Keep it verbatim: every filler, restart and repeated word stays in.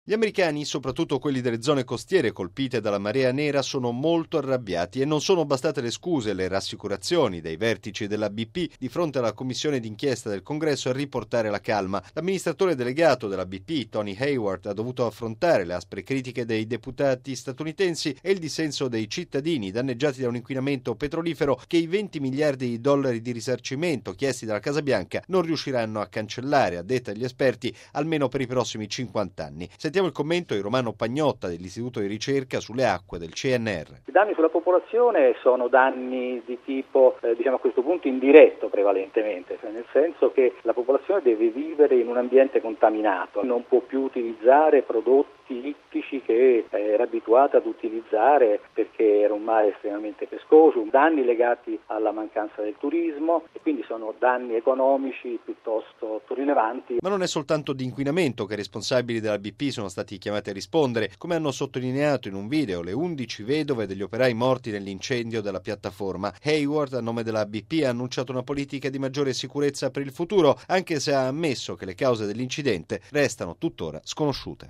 Gli americani, soprattutto quelli delle zone costiere colpite dalla marea nera, sono molto arrabbiati e non sono bastate le scuse e le rassicurazioni dei vertici della B P di fronte alla commissione d'inchiesta del Congresso a riportare la calma. L'amministratore delegato della B P, Tony Hayward, ha dovuto affrontare le aspre critiche dei deputati statunitensi e il dissenso dei cittadini danneggiati da un inquinamento petrolifero che i venti miliardi di dollari di risarcimento chiesti dalla Casa Bianca non riusciranno a cancellare, a detta degli esperti, almeno per i prossimi cinquanta anni. Sentiamo il commento di Romano Pagnotta dell'Istituto di ricerca sulle acque del C N R. I danni sulla popolazione sono danni di tipo, eh, diciamo a questo punto, indiretto prevalentemente, cioè nel senso che la popolazione deve vivere in un ambiente contaminato, non può più utilizzare prodotti ittici che era abituata ad utilizzare perché era un mare estremamente pescoso, danni legati alla mancanza del turismo e quindi sono danni economici piuttosto rilevanti. Ma non è soltanto di inquinamento che i responsabili della B P sono stati chiamati a rispondere, come hanno sottolineato in un video le undici vedove degli operai morti nell'incendio della piattaforma. Hayward, a nome della B P, ha annunciato una politica di maggiore sicurezza per il futuro, anche se ha ammesso che le cause dell'incidente restano tuttora sconosciute.